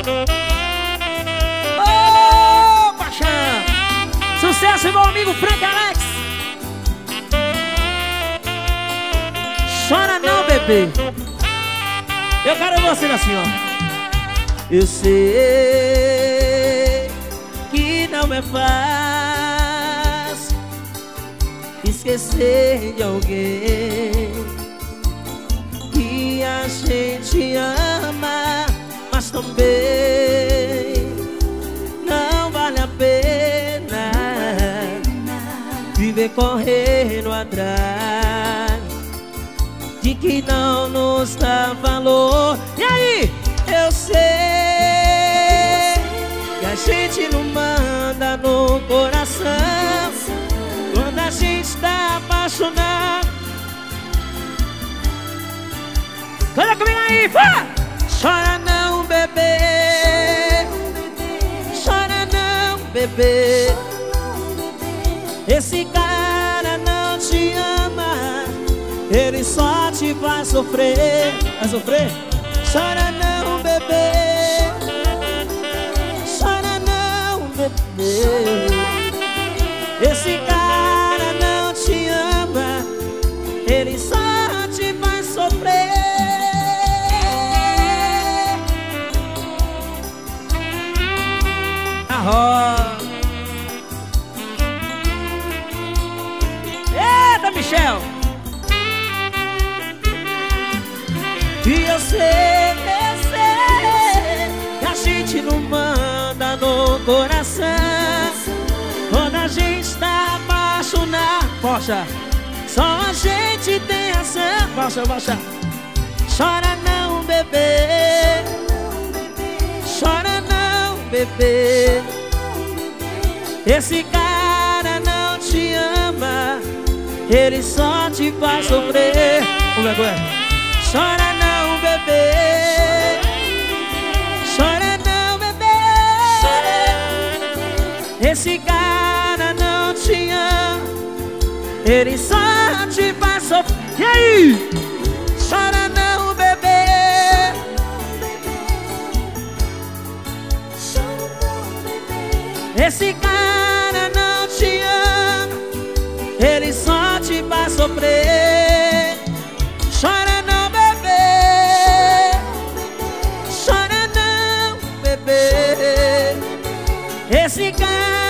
Ô, paixão! Sucesso, meu amigo Frank Alex! Chora não, bebê! Eu quero você assim, ó. Eu sei que não é fácil esquecer de alguém que a gente ama, mas também não vale a pena viver correndo atrás de que não nos dá valor. E aí? Eu sei que a gente não manda no coração quando a gente tá apaixonado. Canta comigo aí, fã! Chora não, bebê. Chora não, bebê. Esse cara não te ama, ele só te faz sofrer. Vai sofrer? Chora não, bebê. Chora não, bebê. Esse cara não te ama, ele só te faz sofrer. Eita, Michel! E eu sei que a gente não manda no coração quando a gente tá apaixonado. Poxa, só a gente tem ação. Poxa, poxa. Chora não, bebê. Chora não, bebê. Esse cara não te ama, ele só te faz sofrer. Como é que é? Chora não, bebê. Chora não, bebê. Esse cara não te ama, ele só te faz sofrer. E aí? Chora não, bebê. Esse cara não te ama, ele só te faz sofrer. Chora não, bebê. Chora não, bebê. Esse cara